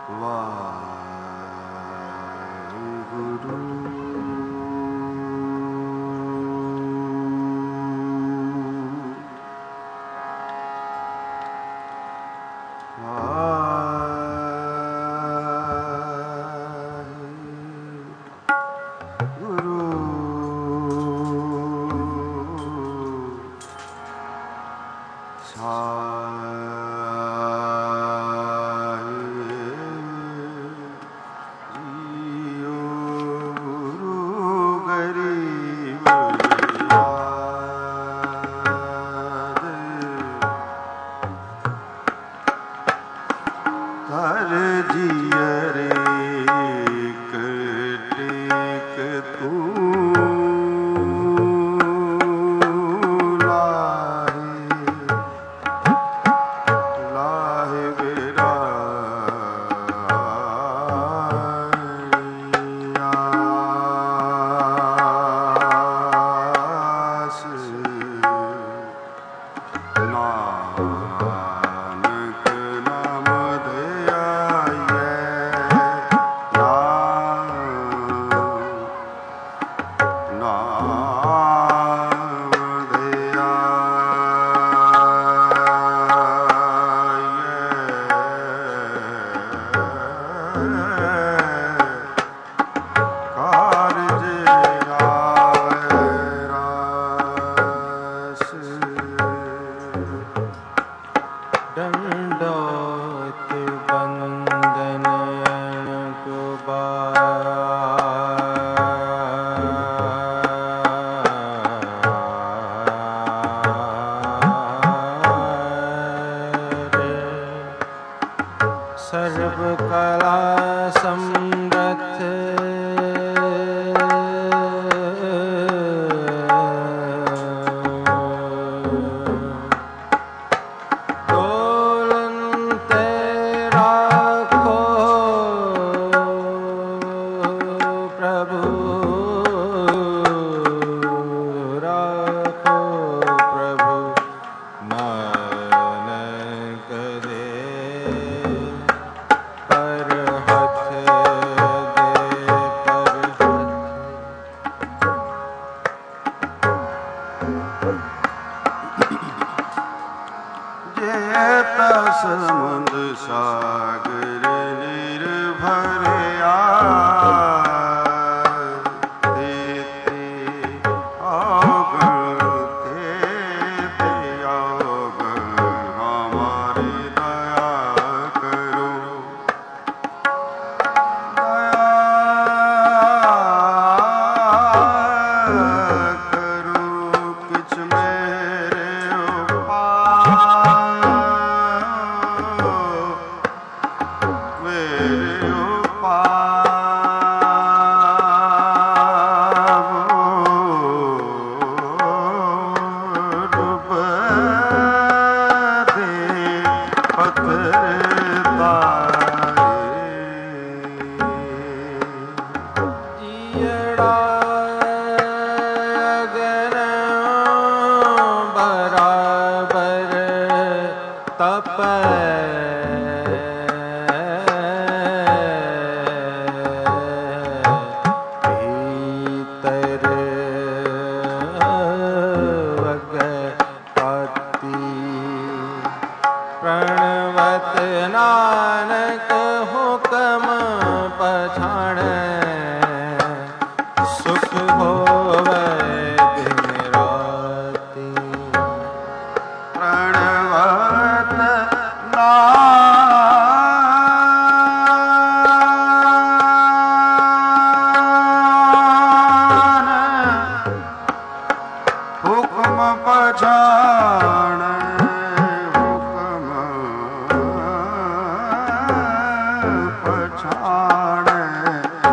ਪਛਾਣੈ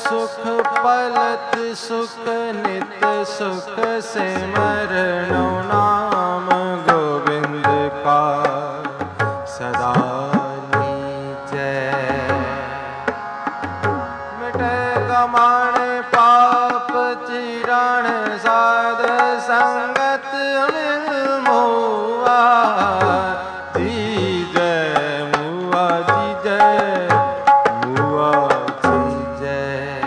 सुख पलत सुख नित सुख सिमरनो नाम गोविंद का सदा नीचे। मिटे गमान पाप चिरण साध संगत मोआ जी जय मुआ जी जय मुआ जी जय।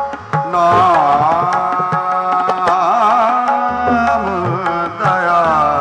नाम दया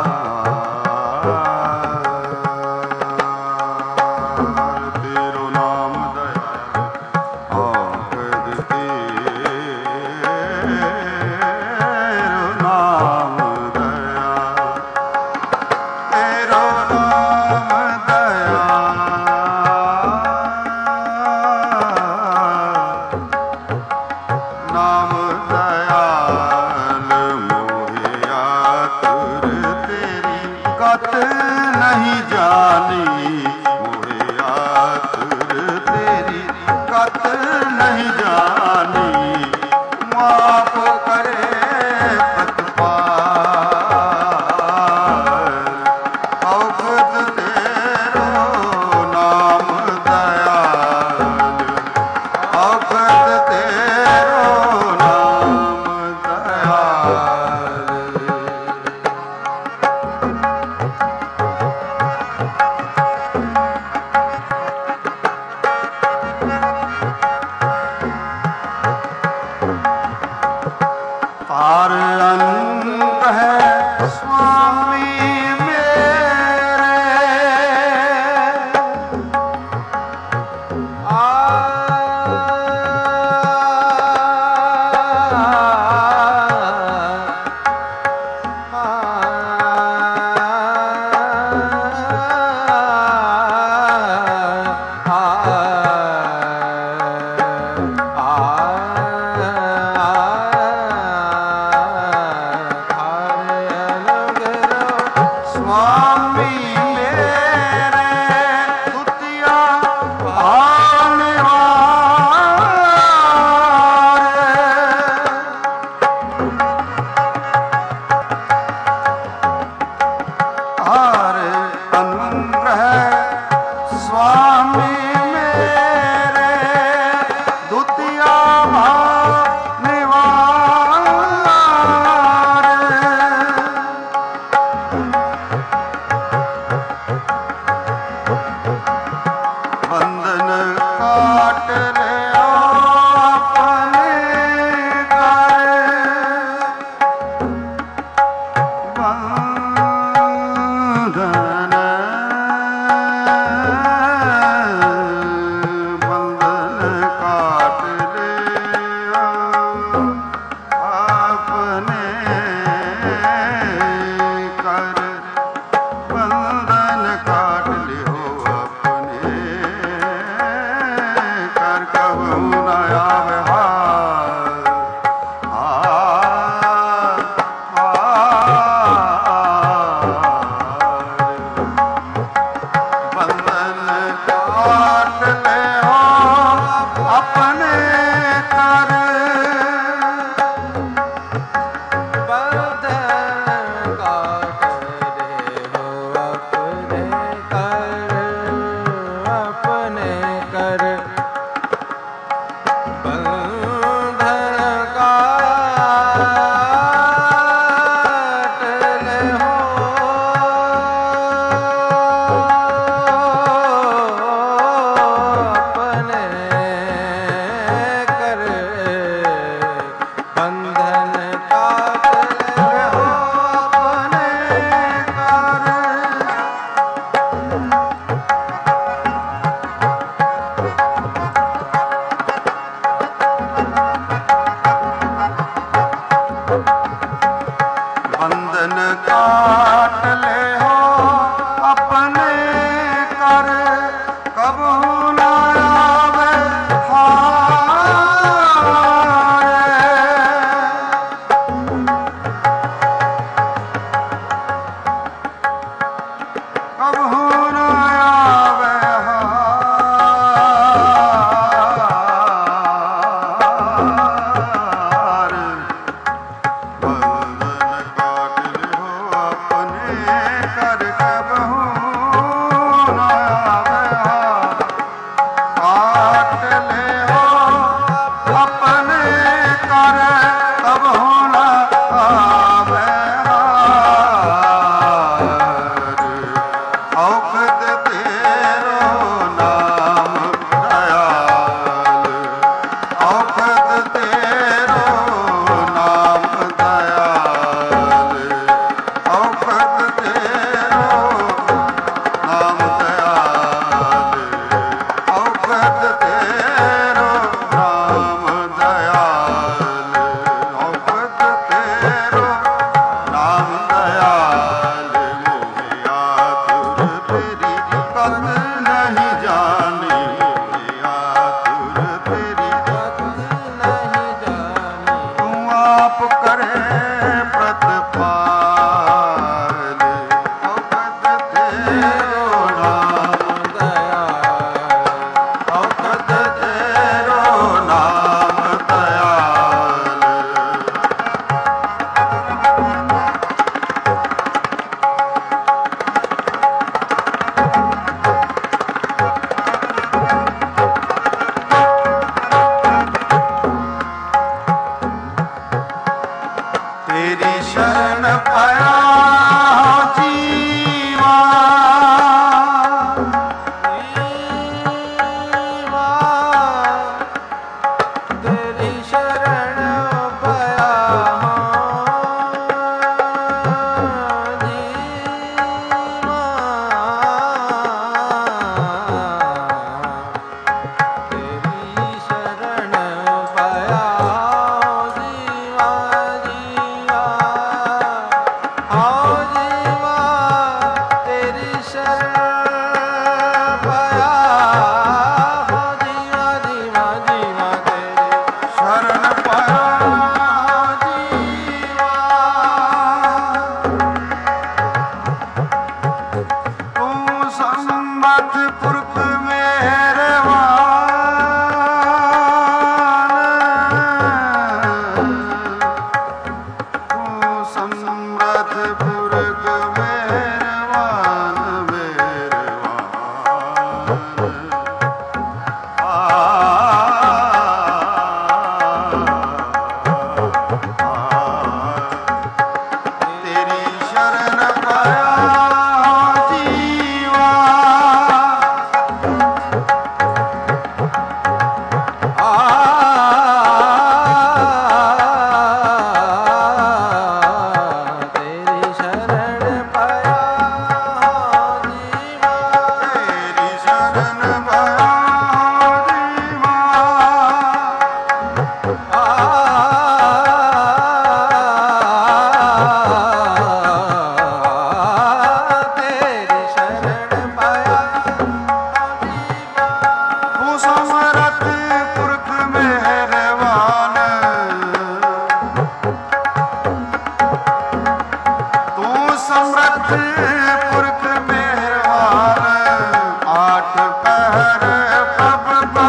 ਸਮਰੱਥ ਪੁਰਖ ਮਿਹਰਬਾਨ, ਆਠ ਪਹਿਰ ਪ੍ਰਭ ਕੋ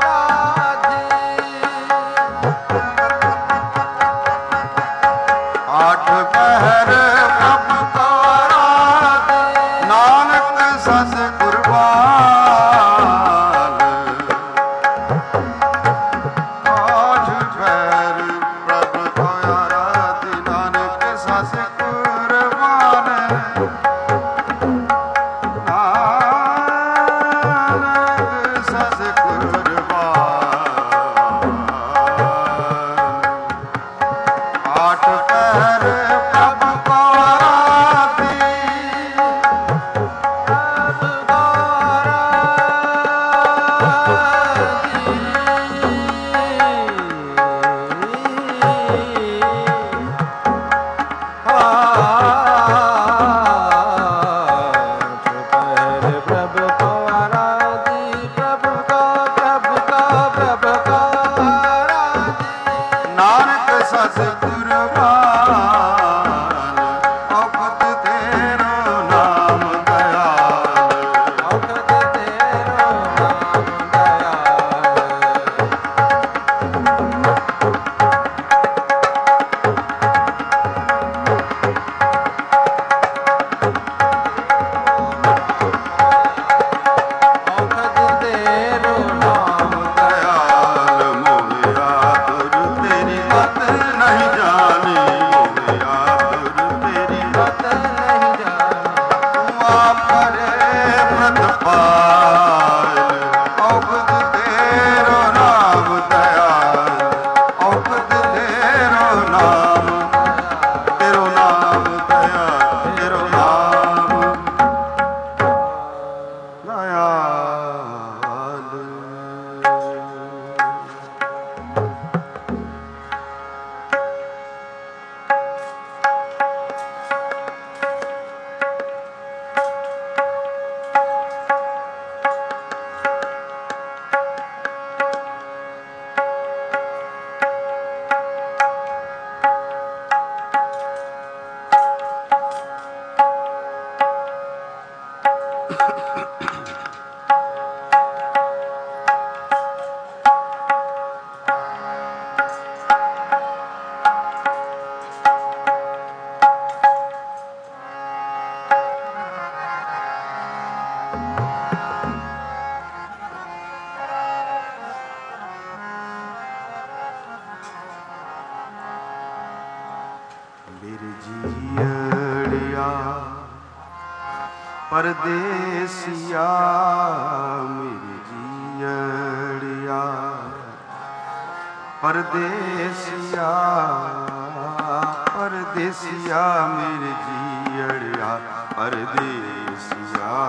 ਆਠ ਪਹਿਰ ਪ੍ਰਭ ਕੋ ਰਾਧੇ, ਨਾਨਕ ਸਸ ਕੁਰਬਾਨ। ਆਠ ਪਹਿਰ ਪ੍ਰਭ ਕੋ ਰਾਧੇ, ਨਾਨਕ ਸਸ ਕੁਰਬਾਨ। ਨਾਨਕ ਸਸ ਕੁਰਬਾਨ। ਆਠ ਪਹਿਰ ਪ੍ਰਭ ਕੋ ਰਾਧੇ, ਨਾਨਕ ਸਸ ਕੁਰਬਾਨ। ਔਖਦ ਤੇਰੋ ਨਾਮ ਦਇਆਲ, ਔਖਦ ਤੇਰੋ ਨਾਮ ਦਇਆਲ। ਔਖਦ ਤੇਰੋ ਨਾਮ ਦਇਆਲ, ਮੋਹਿਆ ਤੁਰ ਤੇਰੀ ਮਤ ਨਹੀਂ ਜਾਣੀ, ਮੋਹਿਆ ਤੁਰ ਤੇਰੀ ਮਤ ਨਹੀਂ ਜਾਣੀ। ਤੂੰ ਆਪ ਕਰੇ ਮਤ ਪਾਲ, ਔਖਦ ਤੇਰੋ ਨਾਮ ਦਇਆਲ, ਔਖਦ ਤੇਰੋ ਨਾਮ, ਤੇਰੋ ਨਾਮ ਦਇਆਲ, ਤੇਰੋ ਨਾਮ ਦਇਆਲ। ਬਿਰਜੀਅੜਿਆ ਪਰਦੇਸੀਆ, ਬਿਰਜੀਅੜਿਆ ਪਰਦੇਸੀਆ, ਪਰਦੇਸੀਆ ਬਿਰਜੀਅੜਿਆ ਪਰਦੇਸੀਆ।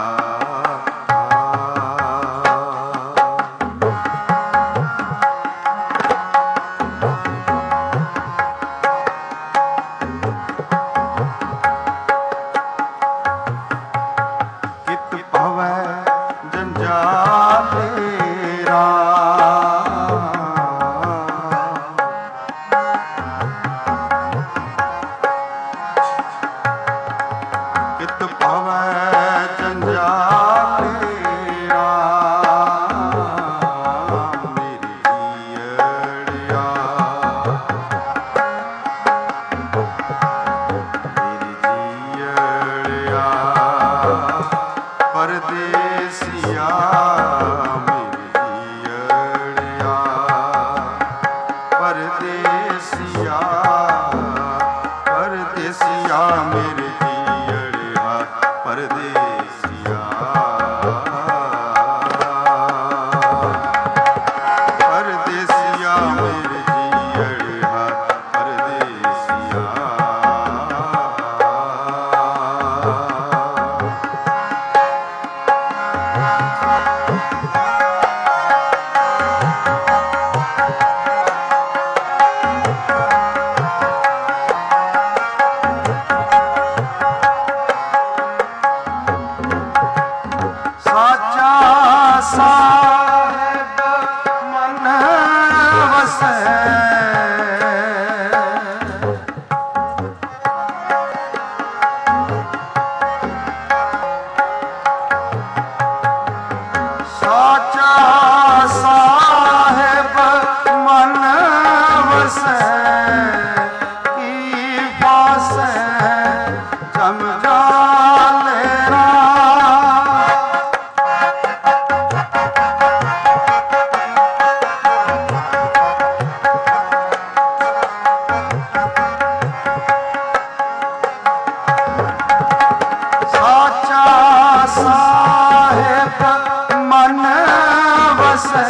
ਕਿਤ ਪਵੈ ਜੰਜਾਲੇ ਰਾਮ, ਕਿਤ ਪਵੈ ਜੰਜਾਲੇ जम जाले राम। साचा साहेब मन वसै,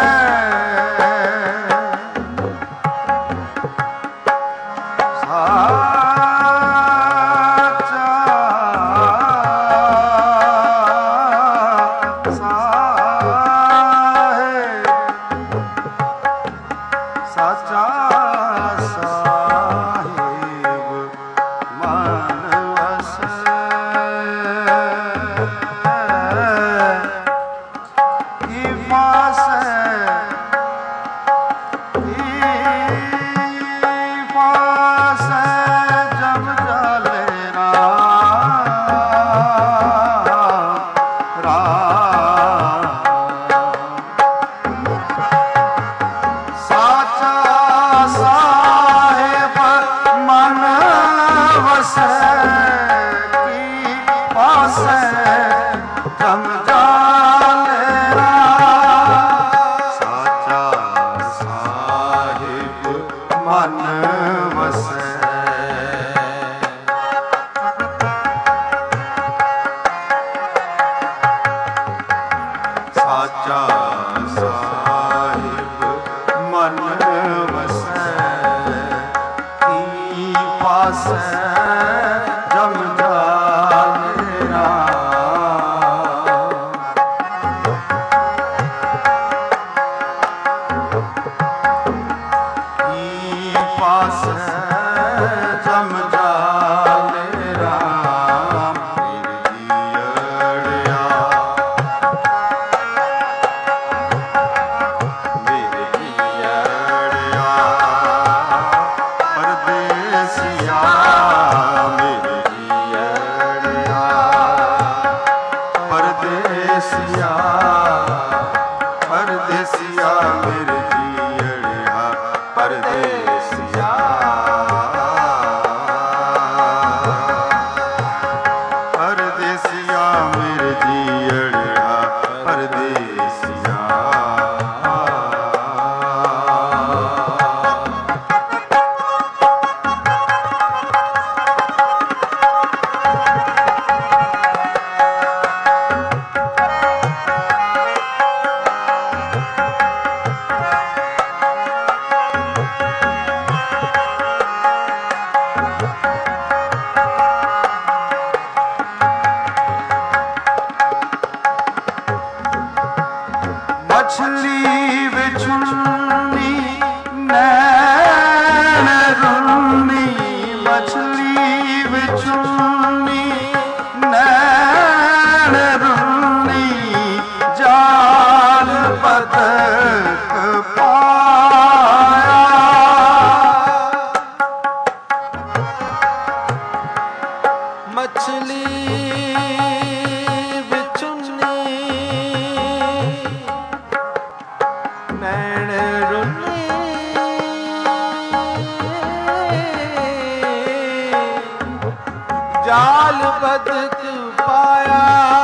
जाल बदक पाया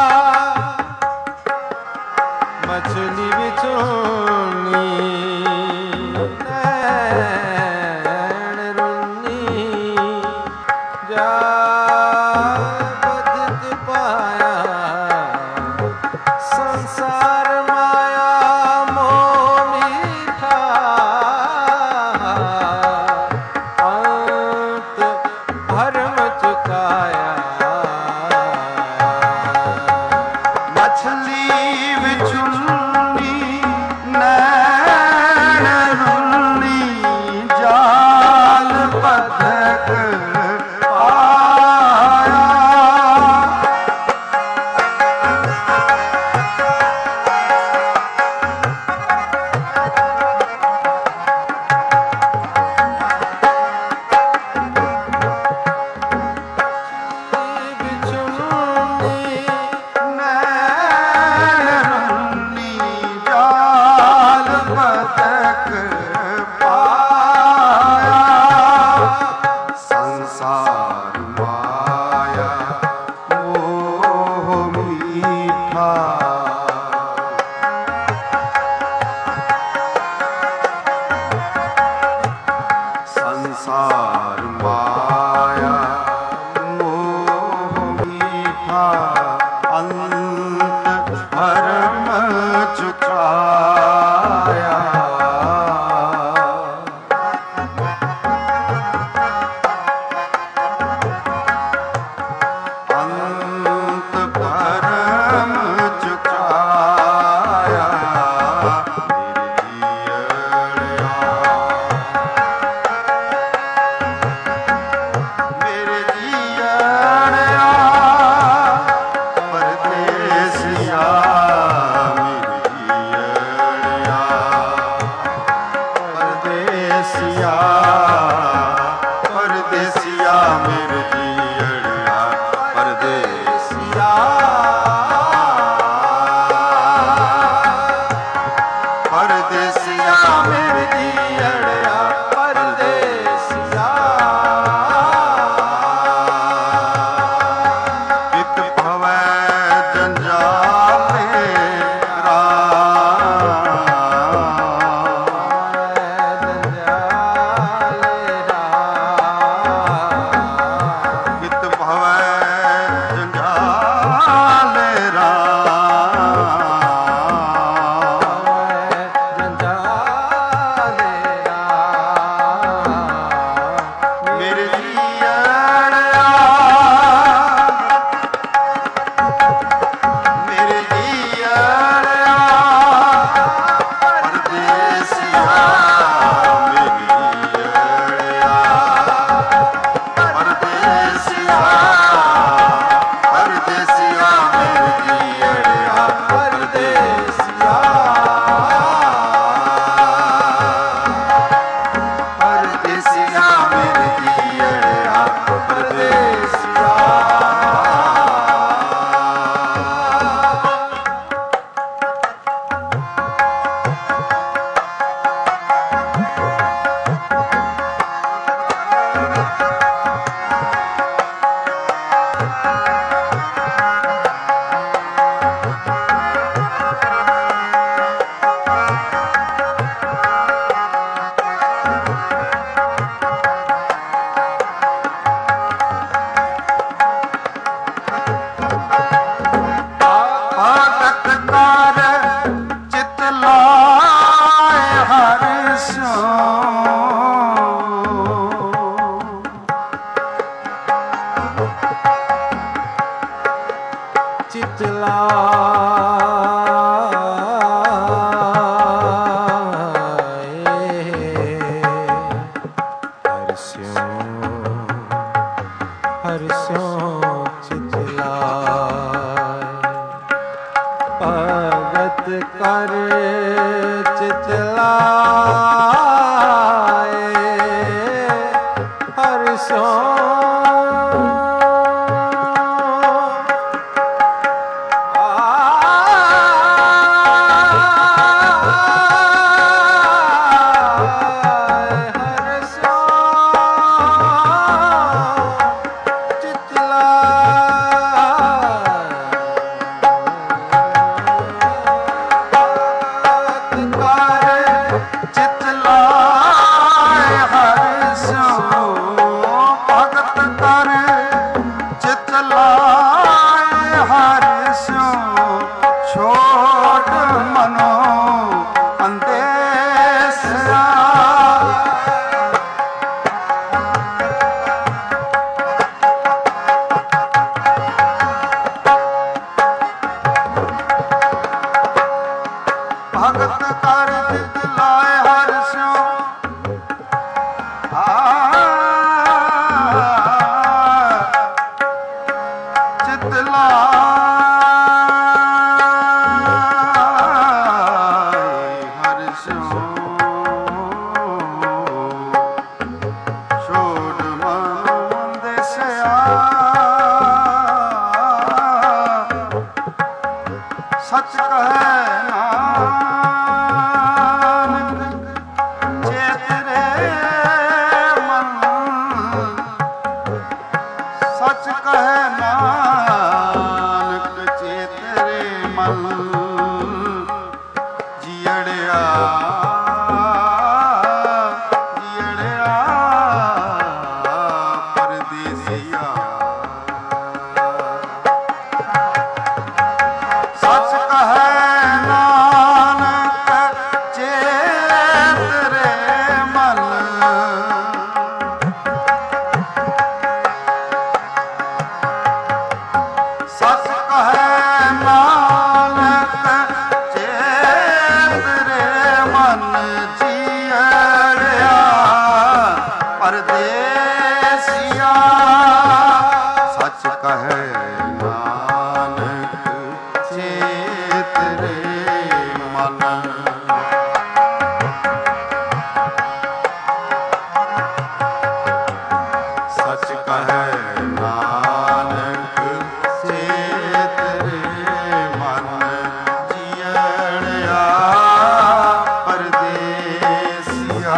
मछली बिछोनी नैन रुन्नी जाल बदक पाया संसार माया मोह अंत भरम चुकाया मछली विचुन्नी नैन रुन्नी जाल बदक पाया। ਭਗਤ ਕਰ ਚਿਤ ਲਾਏ ਹਰਿ ਸਿਉ ਭਗਤ ਕਰ ਚਿਤ ਲਾਏ ਹਰਿ ਸਿਉ ਚਿਤ ਲਾਏ ਹਰਿ ਸਿਉ ਛੋੜ ਮਨ ਦਿਸਿਆ ਸੱਚ ਕਹੈ ਸੱਚ ਕਹੈ ਨਾਨਕ ਚੇਤਰੇ ਮਨ ਜੀੜਿਆ ਜੀੜਿਆ ਪਰਦੇਸੀਆ ਸੱਚ ਕਹੈ ਨਾਨਕ ਚੇਤਰੇ ਮਨ ਸੱਚ ਕਹੈ ਨਾਨਕ ਚੇਤਰੇ ਮਨ ਜੀੜਿਆ ਪਰਦੇਸੀਆ ਸੱਚ ਕਹੈ ਨਾਨਕ ਚੇਤਰੇ ਮਨ ਸੱਚ ਕਹੈ ਨਾਨਕ ਚੇਤਰੇ ਮਨ ਜੀੜਿਆ ਪਰਦੇਸੀਆ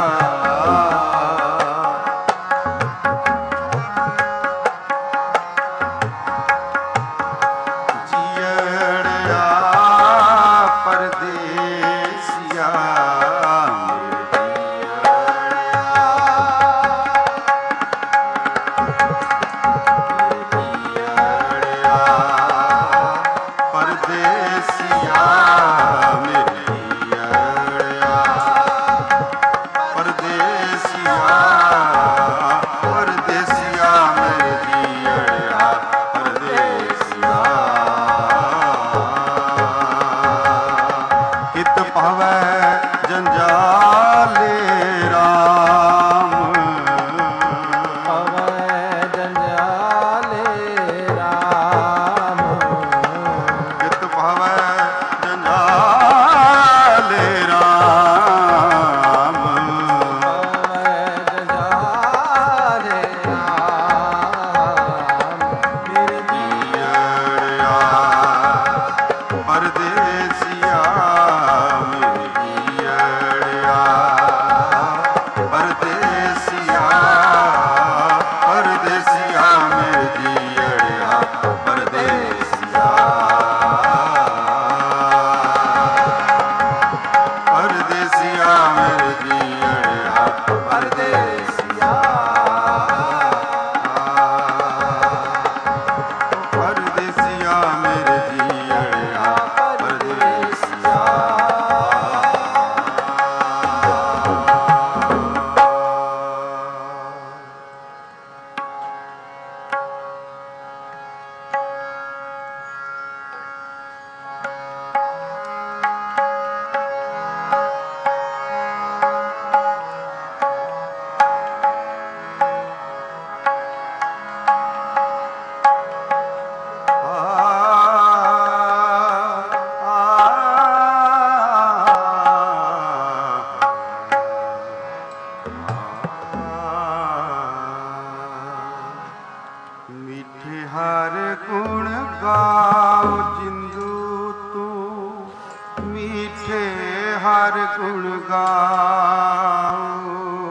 ਮਿੱਠੇ ਹਰ ਗੁਣ ਗਾਓ ਜਿੰਦੂ ਤੂੰ, ਮਿੱਠੇ ਹਰ ਗੁਣ ਗਾਓ।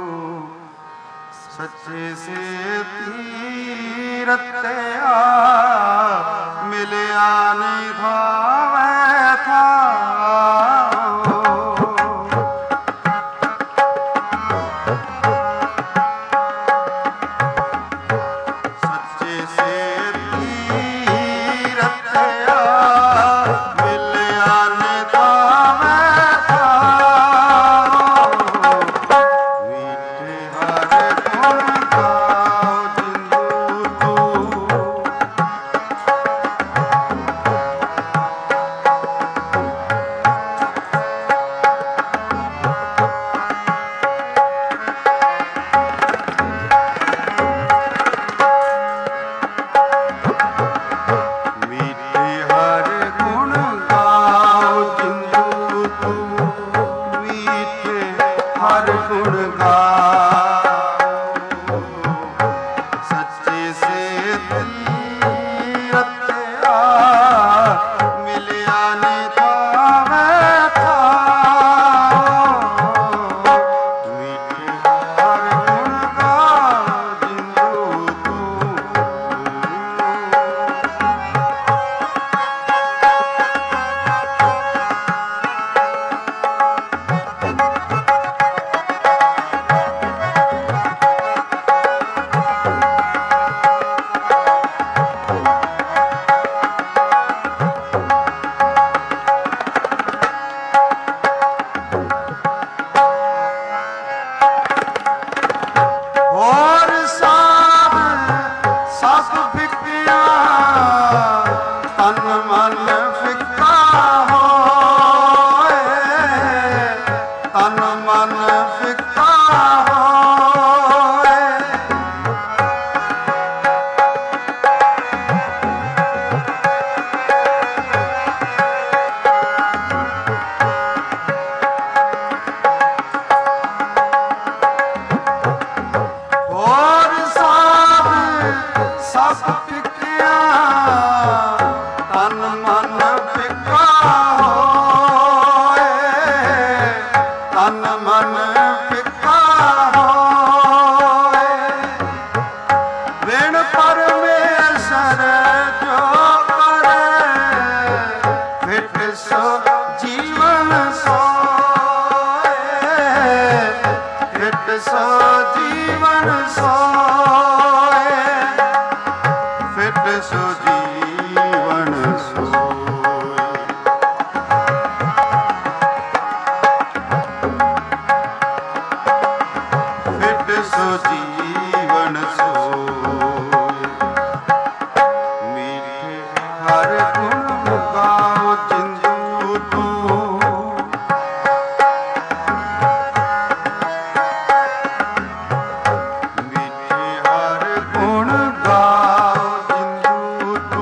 ਸੱਚੇ ਸੇ ਤੀਰਤਿਆ ਮਿਲਿਆ ਨਿਭਾਵੈ ਥਾਓ। ਸੱਚੇ ਸੇ ਤੀਰਤਿਆ ਮਿਲਿਆ ਨਿਭਾਵੈ ਥਾਓ। ਮਿੱਠੇ ਹਰ ਗੁਣ ਗਾਓ ਜਿੰਦੂ ਤੂੰ, ਮਿੱਠੇ ਹਰ ਗੁਣ ਗਾਓ ਜਿੰਦੂ ਤੂੰ, ਮਿੱਠੇ ਹਰ ਗੁਣ ਗਾਓ। ਸੱਚੇ ਸੇ ਤੀਰਤਿਆ ਮਿਲਿਆ ਨਿਭਾਵੈ ਥਾਓ। ਮਿੱਠੇ ਹਰ ਗੁਣ ਗਾਓ ਜਿੰਦੂ ਤੂੰ। ਹੋਰ ਸਭ ਸਭ ਫਿੱਕਿਆ ਤਨ ਮਨ ਫਿੱਕਾ ਹੋਏ, ਤਨ ਮਨ ਫਿੱਕਾ ਹੋਏ। ਹੋਰ ਸਭ ਸਭ ਫਿੱਕਿਆ ਤਨ ਮਨ ਫਿੱਕਾ ਹੋਏ, ਤਨ ਮਨ ਫਿੱਕਾ ਹੋਏ। ਬਿਨ ਪਰਮੇਸ਼ਰ ਜੋ ਕਰੇ ਫਿਟ ਸੋ ਜੀਵਨ ਸੋਏ, ਫਿਟ ਸੋ ਜੀਵਨ ਸੋਏ, ਫਿਟ ਸੋ ਜੀਵਨ ਸੋਏ। ਫਿਟ ਸੋ ਜੀਵਨ ਸੋਏ। ਮਿੱਠੇ ਹਰ ਗੁਣ ਗਾਓ ਜਿੰਦੂ ਤੂੰ, ਮਿੱਠੇ ਹਰ ਗੁਣ ਗਾਓ ਜਿੰਦੂ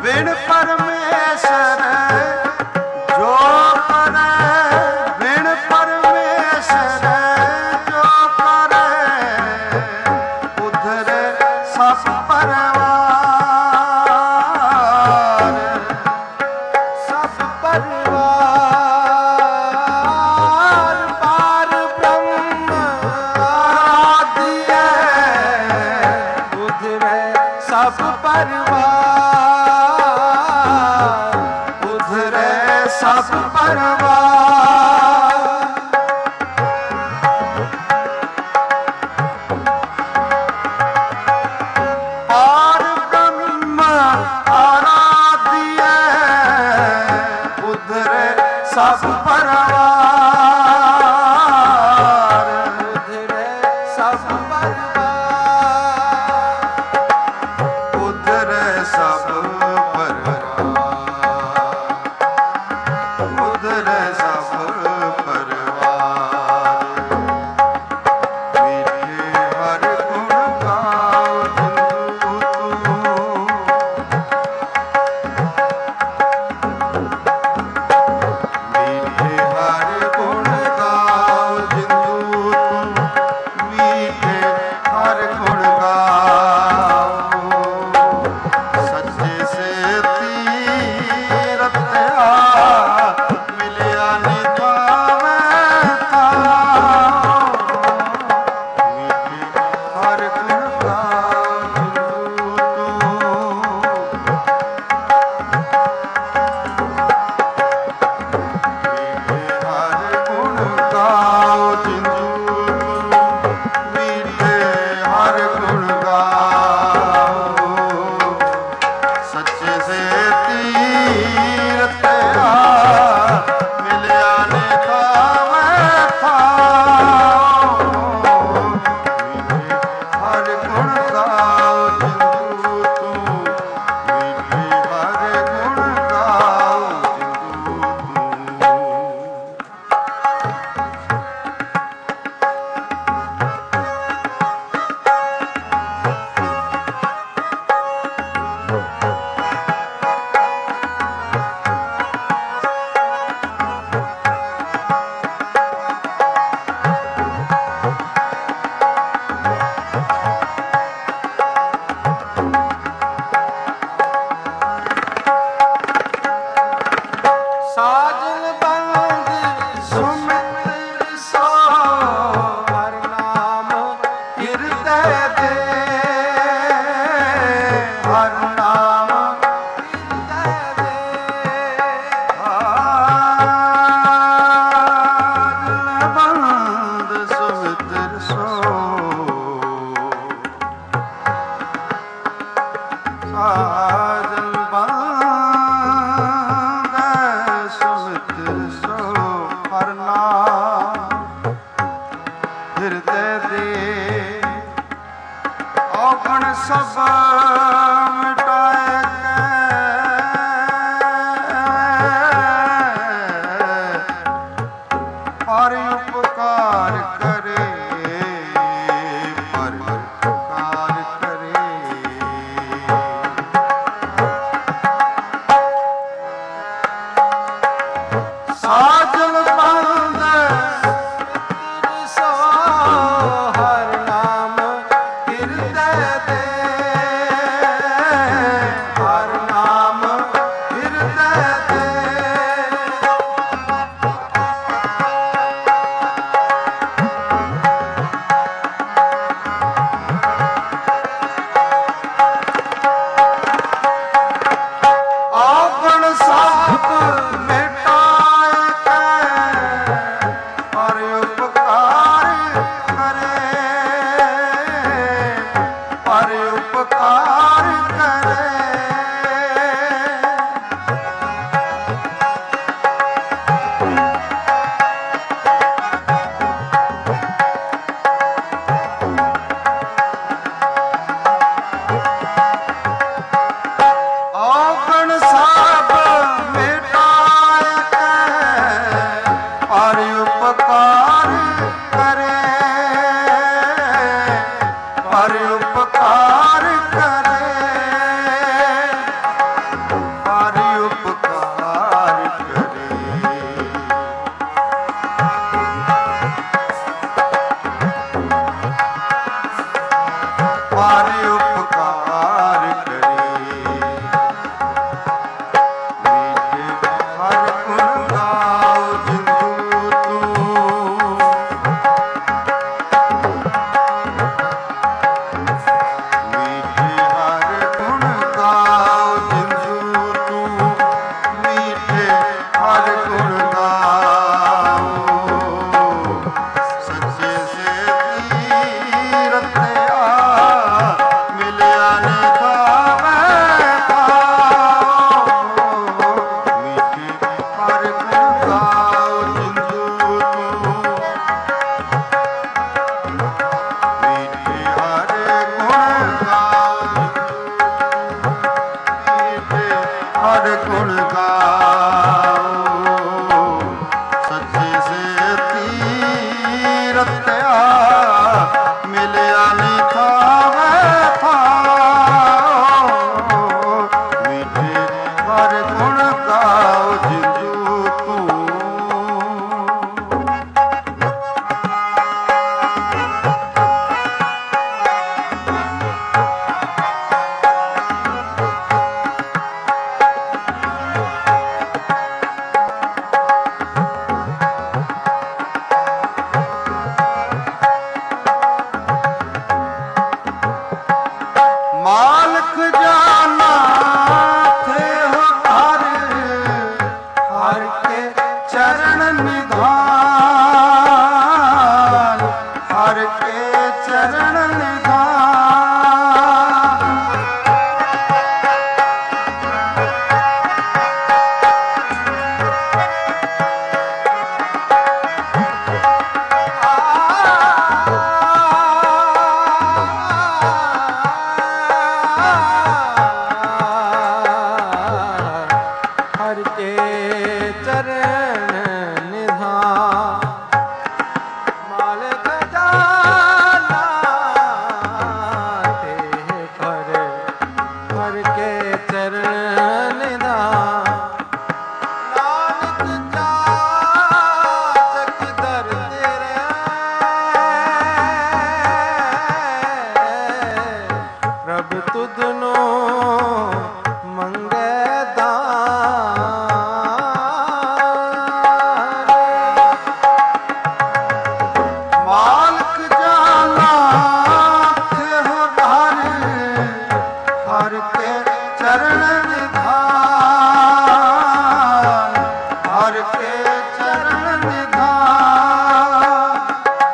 ਬਿਨ ਪਰਮੇਸ਼ਰ ਜੋ ਕਰੇ, ਬਿਨ ਪਰਮੇਸ਼ਰ ਜੋ ਕਰੇ, ਉਧਰੇ ਸਭ ਪਰਵਾਰ, ਸਭ ਪਰਿਵਾਰ ਪਾਰ ਬ੍ਰਹਮ ਆਰਾਧਿਐ, ਉਧਰੇ ਸਭ ਪਰਿਵਾਰ, ਉਧਰੇ ਸਭ ਪਰਵਾਰ। ਪਾਰ ਬ੍ਰਹਮ ਆਰਾਧਿਐ, ਉਧਰੇ ਸਭ ਪਰਵਾਰ, ਉਧਰੇ ਸਭ ਪਰਿਵਾਰ, ਉਧਰੇ ਸਭ ਪਰਵਾਰ, ਉਧਰੇ ਸਭ ਪਰਵਾਰ। ਮੀਠੇ ਹਰ ਗੁਣ ਗਾਓ ਜਿੰਦੂ ਤੂੰ, ਮੀਠੇ ਹਰ ਗੁਣ ਗਾਓ ਜਿੰਦੂ ਤੂੰ, ਮੀਠੇ ਹਰ ਗੁਣ ਗਾਓ। ਸੱਚੇ ਸੇ ਤੀਰਥ ਆ ਮਿਲਿਆ ਨੀ ਥਾਵੇਂ ਥਾਂ, ਮੀਠੇ ਹਰ ਗੁਣ ਗਾਓ ਜਿੰਦੂ ਤੂੰ, ਮੀਠੇ ਹਰ ਗੁਣ ਗਾਓ ਜਿੰਦੂ ਤੂੰ, ਮੀਠੇ ਹਰ ਗੁਣ ਗਾਓ। ਸੱਚੇ ਸੇ ਤੀਰਥ ਆ ਮਿਲਿਆ ਨੀ ਥਾਵੇਂ ਥਾਂ, ਮੀਠੇ ਹਰ ਗੁਣ ਗਾਓ ਜਿੰਦੂ ਤੂੰ, ਮੀਠੇ ਹਰ ਗੁਣ ਗਾਓ ਜਿੰਦੂ ਤੂੰ। ਹਰ ਗੁਣ ਗਾਓ ਸੱਚੇ ਸੇ ਤੀਰਤਿਆ ਮਿਲਿਆ ਨਹੀਂ ਥਾਵੇ ਥਾਓ ਮਿੱਠੇ ਹਰ ਗੁਣ ਗਾਓ ਜਿੰਦੂ ਤੂੰ ਮਾਲਕ ਜਾਨਾ ਥੇ ਹੋ ਹਰ ਹਰ ਕੇ ਚਰਨ ਨਿਧਾਨ ਹਰ ਕੇ ਚਰਨ ਨਿਧਾਨ हर के चरण निधान मालिक जाना थे हर के चरण निधान नानक जाचक दर तेरे प्रभ तुधनो मंगे ਮਾਲਕ ਜਾਨਾ ਥੇ ਹੋ ਹਰ ਕੇ ਚਰਨ ਨਿਧਾਨ ਹਰ ਕੇ ਚਰਨ ਨਿਧਾਨ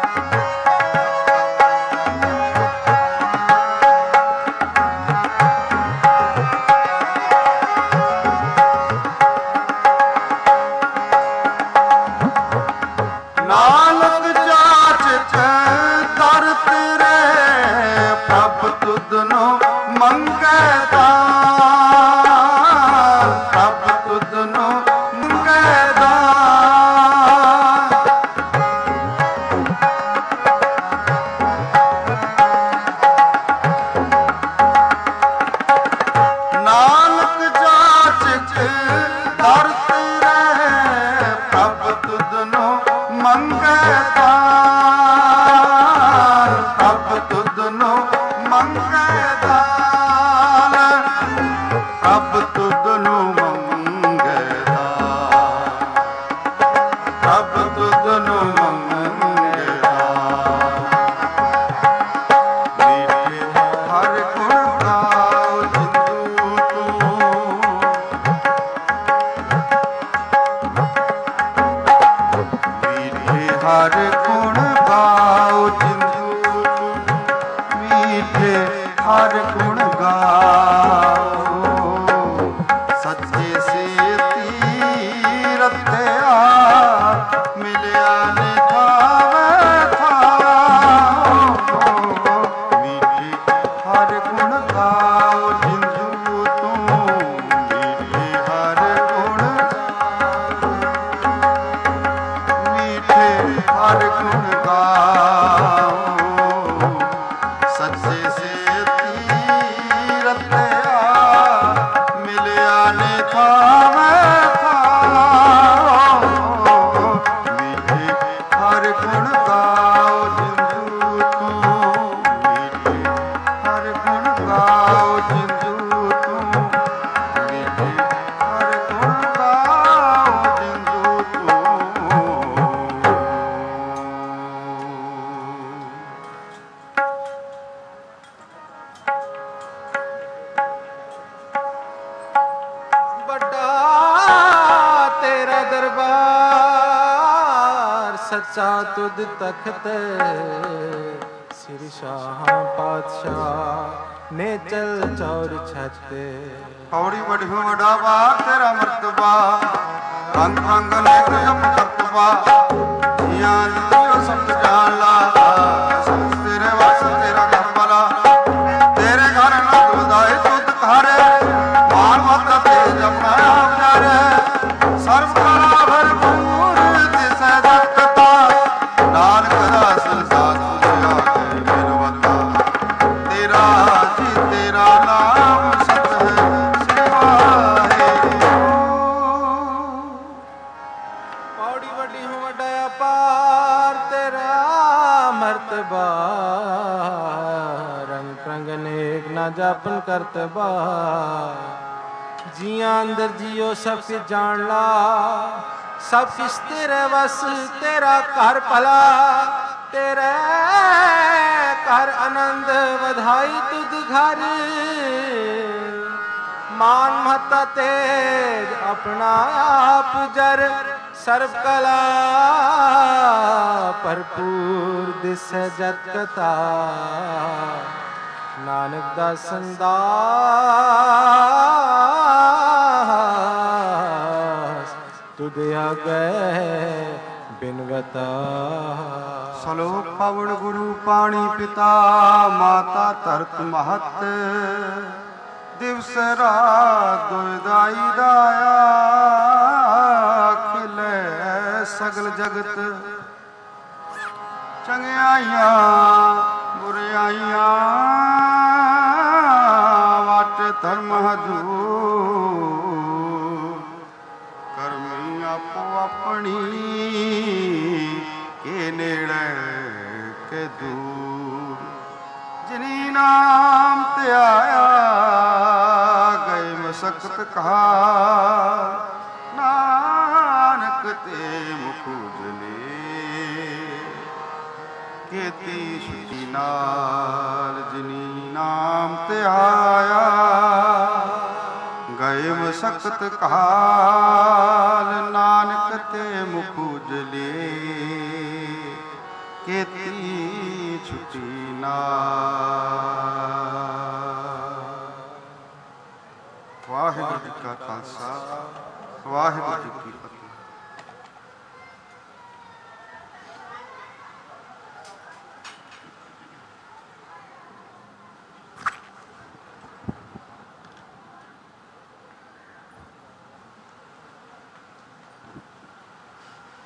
ਨਾਨਕ ਜਾਚਕ ਦਰ ਤੇਰੇ ਪ੍ਰਭ ਤੁਧਨੋ ਮੰਗੈ ਦਾਨ ਪ੍ਰਭ ਤੁਧਨੋ ਮੰਗੈ ਦਾਨ ਨਾਨਕ ਜਾਚਕ ਦਰ ਤੇਰੇ ਪ੍ਰਭ ਤੁਧਨੋ ਮੰਗੈ ਦਾਨ ਪ੍ਰਭ ਤੁਧਨੋ ਮੰਗੈ ਦਾਨ ਪ੍ਰਭ ਤੁਧਨੋ ਮੰਗੈ ਦਾਨ ਪ੍ਰਭ ਤੁਧਨੋ ਮੰਗੈ ਦਾਨ ਮਿੱਠੇ ਹਰ ਗੁਣ ਗਾਓ ਜਿੰਦੂ ਤੂੰ ਮਿੱਠੇ ਹਰ ਗੁਣ ਗਾਓ ਜਿੰਦੂ ਤੂੰ ਮਿੱਠੇ ਹਰ ਗੁਣ ਗਾਓ ਸੱਚੇ ਸੇ ਤੀਰਤਿਆ ਮਿਲਿਆ ਨੀ ਥਾਵੇ ਥਾਓ ਮਿੱਠੇ ਹਰ ਗੁਣ ਗਾਓ ਜਿੰਦੂ ਤੂੰ ਮਿੱਠੇ ਹਰ ਗੁਣ ਮਿੱਠੇ ਹਰ ਗੁਣ ਗਾਓ ਸੱਚੇ ਸੇ ਤੀਰਤਿਆ ਮਿਲਿਆ ਨੀ ਥਾਵੇ ਥਾਓ ਮਿੱਠੇ ਹਰ ਗੁਣ ਗਾਓ ਜਿੰਦੂ ਤੂੰ ਮਿੱਠੇ ਹਰ ਗੁਣ ਗਾਓ ਜਿੰਦੂ ਤੂੰ ਮਿੱਠੇ ਹਰ ਗੁਣ ਗਾਓ ਜਿੰਦੂ ਤੂੰ बड़ा तेरा दरबार सच्चा तुद तख्त श्री शाह पातशाह ने चल चौर छत ਪੌੜੀ ਵਡਿਓ ਵਡਾਵਾ ਤੇਰਾ ਮਰਤਬਾ ਅੰਗ ਅੰਗ ਅਨੇਕ ਜਪ ਤਪਵਾ ਜੀਆਂ ਦਿੱਤਿਓ ਸਭ ਜਾਣ ਲਾ ਤੇਰੇ ਵਸ ਤੇਰਾ ਕੰਬਲਾ ਤੇਰੇ ਘਰ ਨਾ ਦੁਦਾਏ ਤੁਧ ਘਰ ਮਾਨ ਮਤ ਤੇ ਜਪਣਾ ਕਰਤਬਾ ਜੀਆਂ ਅੰਦਰ ਜਿਉ ਸਭ ਕੇ ਜਾਣ ਲਾ ਸਭ ਕਿਸ ਤੇਰੇ ਵਸ ਤੇਰਾ ਘਰ ਭਲਾ ਤੇਰੇ ਘਰ ਆਨੰਦ ਵਧਾਈ ਤੁਧ ਘਰ ਮਾਨ ਮਹਤਾ ਤੇਜ ਆਪਣਾ ਆਪ ਜਰ ਸਰਬ ਕਲਾ ਭਰਪੂਰ ਦਿਸੈ ਜਤ ਕਥਾ ਨਾਨਕ ਦਾਸਨ ਦਾਸ ਤੁਧ ਆਗੈ ਬਿਨਵਤਾ ਸਲੋਕ ਪਵਨ ਗੁਰੂ ਪਾਣੀ ਪਿਤਾ ਮਾਤਾ ਧਰਤ ਮਹਤ ਦਿਵਸ ਰਾਤ ਦੁਇਦਾਈ ਦਾਇਆ ਖਿਲੇ ਸਗਲ ਜਗਤ ਚੰਗਿਆਈਆਂ ਬੁਰਿਆਈਆਂ ਵਟ ਧਰਮ ਹਜੂਰ ਕਰਮੀ ਆਪੋ ਆਪਣੀ ਕੇ ਨੇੜੇ ਕੇ ਦੂਰ ਜਿਨੀ ਨਾਮ ਤੇ ਆਇਆ ਗਏ ਮਸਕਤ ਕਹਾ ਨਾਨਕ ਤੇ ਮੁਖ ਉਜਲੇ ਕੀਤੀ ਛੁੱਟੀ ਨਾਲ ਜਿਨੀ ਨਾਮ ਤੇ ਆਇਆ ਗਏ ਮਸਕਤ ਕਾਲ ਨਾਨਕ ਤੇ ਮੁਖ ਉਜਲੇ ਕੀਤੀ ਛੁੱਟੀ ਨਾਲ। ਵਾਹਿਗੁਰੂ ਜੀ ਕਾ ਖਾਲਸਾ ਵਾਹਿਗੁਰੂ ਜੀ ਕੀ ਫਤਿਹ।